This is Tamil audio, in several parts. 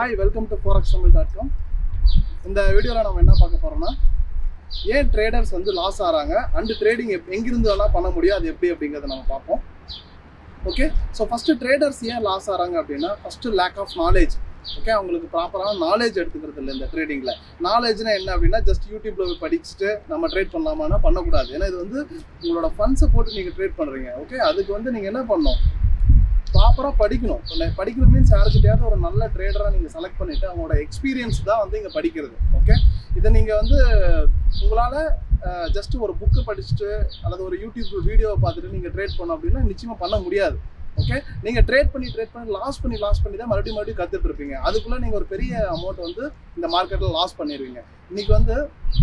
Hi, welcome to forextamil.com. இந்த வீடியோல நம்ம என்ன பார்க்க போறோம்னா ஏன் ட்ரேடர்ஸ் வந்து லாஸ் ஆறாங்க அண்ட் ட்ரேடிங் எங்கிருந்து எல்லாம் பண்ண முடியும் அது எப்படி அப்படிங்கறத நம்ம பார்ப்போம். ஓகே, ஸோ ஃபர்ஸ்ட் ட்ரேடர்ஸ் ஏன் லாஸ் ஆறாங்க அப்படின்னா first lack of knowledge. Okay, அவங்களுக்கு ப்ராப்பரான நாலேஜ் எடுத்துக்கிறது இல்லை இந்த ட்ரேடிங்கில். நாலேஜ்னா என்ன அப்படின்னா ஜஸ்ட் யூடியூப்ல போய் படிச்சுட்டு நம்ம ட்ரேட் பண்ணலாமான்னா பண்ணக்கூடாது. ஏன்னா இது வந்து உங்களோட ஃபண்ட்ஸை போட்டு நீங்கள் ட்ரேட் பண்ணுறீங்க. ஓகே, அதுக்கு வந்து நீங்கள் என்ன பண்ணணும், ப்ராப்பராக படிக்கணும். படிக்கணும் மீன்ஸ் யாருக்கிட்டையாவது ஒரு நல்ல ட்ரேடராக நீங்கள் செலக்ட் பண்ணிவிட்டு அவங்களோட எக்ஸ்பீரியன்ஸ் தான் வந்து இங்கே படிக்கிறது. ஓகே, இதை நீங்கள் வந்து உங்களால் ஜஸ்ட் ஒரு புக்கு படிச்சுட்டு அல்லது ஒரு யூடியூப் வீடியோவை பார்த்துட்டு நீங்கள் ட்ரேட் பண்ணோம் அப்படின்னா நிச்சயமாக பண்ண முடியாது. ஓகே, நீங்கள் ட்ரேட் பண்ணி லாஸ் பண்ணி தான் மறுபடியும் கற்றுட்டு இருப்பீங்க. அதுக்குள்ளே நீங்கள் ஒரு பெரிய அமௌண்ட் வந்து இந்த மார்க்கெட்டில் லாஸ் பண்ணிடுவீங்க. இன்றைக்கி வந்து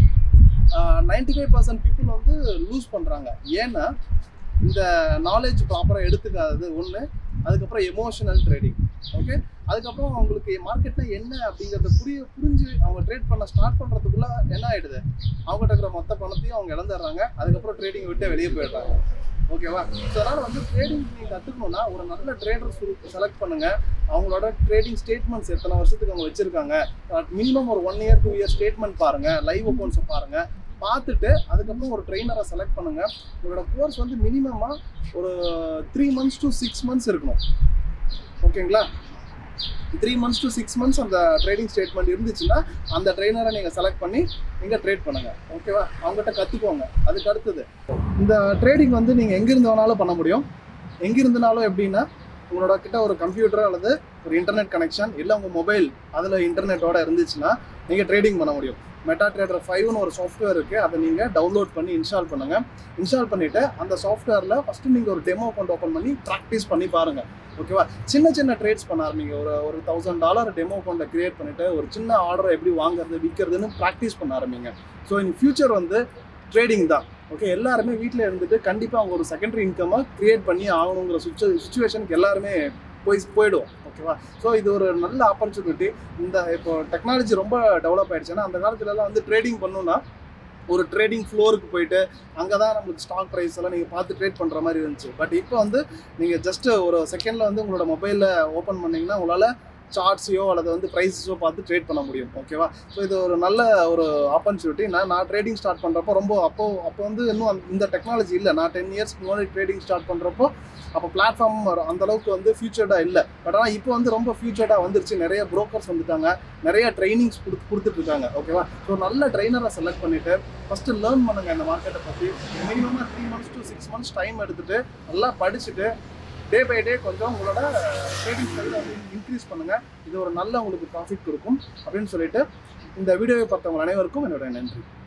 95% பீப்புள் வந்து லூஸ் பண்ணுறாங்க. ஏன்னா இந்த நாலேஜ் ப்ராப்பராக எடுத்துக்காதது ஒன்று, அதுக்கப்புறம் எமோஷனல் ட்ரேடிங். ஓகே, அதுக்கப்புறம் அவங்களுக்கு மார்க்கெட்ல என்ன அப்படிங்கிறத புரிஞ்சு அவங்க ட்ரேட் பண்ண ஸ்டார்ட் பண்ணுறதுக்குள்ள என்ன ஆகிடுது, அவங்ககிட்ட இருக்கிற மொத்த பணத்தையும் அவங்க இழந்துடுறாங்க. அதுக்கப்புறம் ட்ரேடிங் விட்டு வெளியே போயிடுறாங்க. ஓகேவா? ஸோ அதனால் வந்து ட்ரேடிங் நீங்கள் கற்றுக்கணுன்னா ஒரு நல்ல ட்ரேடர்ஸ் செலக்ட் பண்ணுங்கள். அவங்களோட ட்ரேடிங் ஸ்டேட்மெண்ட்ஸ் எத்தனை வருஷத்துக்கு அவங்க வச்சுருக்காங்க, மினிமம் ஒரு 1 year 2 year ஸ்டேட்மெண்ட் பாருங்கள், லைவ் அக்கௌண்ட்ஸை பாருங்கள். பார்த்துட்டு அதுக்கப்புறம் ஒரு ட்ரெயினரை செலக்ட் பண்ணுங்கள். உங்களோட கோர்ஸ் வந்து மினிமமாக ஒரு 3 months to 6 months இருக்கணும். ஓகேங்களா? 3 months to 6 months அந்த ட்ரேடிங் ஸ்டேட்மெண்ட் இருந்துச்சுன்னா அந்த ட்ரெயினரை நீங்கள் செலக்ட் பண்ணி நீங்கள் ட்ரேட் பண்ணுங்கள். ஓகேவா? அவங்ககிட்ட கற்றுக்கோங்க. அதுக்கு அடுத்தது இந்த ட்ரேடிங் வந்து நீங்கள் எங்கிருந்து வேணாலும் பண்ண முடியும். எங்கிருந்துனாலும் எப்படின்னா உங்களோட கிட்ட ஒரு கம்ப்யூட்டர் அல்லது ஒரு இன்டர்நெட் கனெக்ஷன் இல்லை உங்கள் மொபைல் அதில் இன்டர்நெட்டோட இருந்துச்சுன்னா நீங்கள் ட்ரேடிங் பண்ண முடியும். மெட்டாட்ரேடர் 5ன்னு ஒரு சாஃப்ட்வேர் இருக்குது. அதை நீங்கள் டவுன்லோட் பண்ணி இன்ஸ்டால் பண்ணுங்கள். இன்ஸ்டால் பண்ணிவிட்டு அந்த சாஃப்ட்வேரில் ஃபஸ்ட்டு நீங்கள் ஒரு டெமோ அக்கௌண்ட் ஓப்பன் பண்ணி ப்ராக்டிஸ் பண்ணி பாருங்கள். ஓகேவா? சின்ன ட்ரேட்ஸ் பண்ண ஆரம்பிங்க. ஒரு $1000 டெமோ அக்கௌண்ட்டை க்ரியேட் பண்ணிவிட்டு ஒரு சின்ன ஆர்டரை எப்படி வாங்குறது விற்கிறதுன்னு ப்ராக்டிஸ் பண்ண ஆரம்பிங்க. ஸோ இன் ஃபியூச்சர் வந்து ட்ரேடிங் தான். ஓகே, எல்லாருமே வீட்டில் இருந்துட்டு கண்டிப்பாக அவங்க ஒரு செகண்டரி இன்கம்மை க்ரியேட் பண்ணி ஆகணுங்கிற சுச்சுவேஷனுக்கு எல்லாருமே போயிடும். ஓகேவா? ஸோ இது ஒரு நல்ல ஆப்பர்ச்சுனிட்டி. இப்போ டெக்னாலஜி ரொம்ப டெவலப் ஆகிடுச்சுன்னா அந்த காலத்துலலாம் வந்து ட்ரேடிங் பண்ணணுன்னா ஒரு ட்ரேடிங் ஃப்ளோருக்கு போயிட்டு அங்கே தான் நம்மளுக்கு ஸ்டாக் ப்ரைஸ் எல்லாம் நீங்கள் பார்த்து ட்ரேட் பண்ணுற மாதிரி இருந்துச்சு. பட் இப்போ வந்து நீங்கள் ஜஸ்ட்டு ஒரு செகண்டில் வந்து உங்களோட மொபைலில் ஓப்பன் பண்ணிங்கன்னா உங்களால் சார்ட்ஸையோ அல்லது வந்து ப்ரைஸஸோ பார்த்து ட்ரேட் பண்ண முடியும். ஓகேவா? ஸோ இது ஒரு நல்ல ஒரு ஆப்பர்ச்சுனிட்டி. நான் ட்ரேடிங் ஸ்டார்ட் பண்ணுறப்போ ரொம்ப அப்போ வந்து இன்னும் இந்த டெக்னாலஜி இல்லை. நான் 10 years முன்னாடி ட்ரேடிங் ஸ்டார்ட் பண்ணுறப்போ அப்போ பிளாட்ஃபார்ம் அந்தளவுக்கு வந்து ஃபியூச்சர்டாக இல்லை. பட் ஆனால் இப்போ வந்து ரொம்ப ஃபியூச்சர்டாக வந்துருச்சு. நிறைய ப்ரோக்கர்ஸ் வந்துட்டாங்க, நிறைய ட்ரைனிங்ஸ் கொடுத்துட்ருக்காங்க. ஓகேவா? ஸோ நல்ல ட்ரைனரை செலக்ட் பண்ணிவிட்டு ஃபஸ்ட்டு லேர்ன் பண்ணுங்கள் இந்த மார்க்கெட்டை பற்றி. மினிமமாக 3 months to 6 months டைம் எடுத்துகிட்டு நல்லா படிச்சுட்டு டே பை டே கொஞ்சம் உங்களோட ட்ரேடிங் ஸ்டைலை வந்து இன்க்ரீஸ் பண்ணுங்கள். இது ஒரு நல்ல உங்களுக்கு ப்ராஃபிட் கொடுக்கும் அப்படின்னு சொல்லிட்டு இந்த வீடியோவை பார்த்தவங்க அனைவருக்கும் என்னோட நன்றி.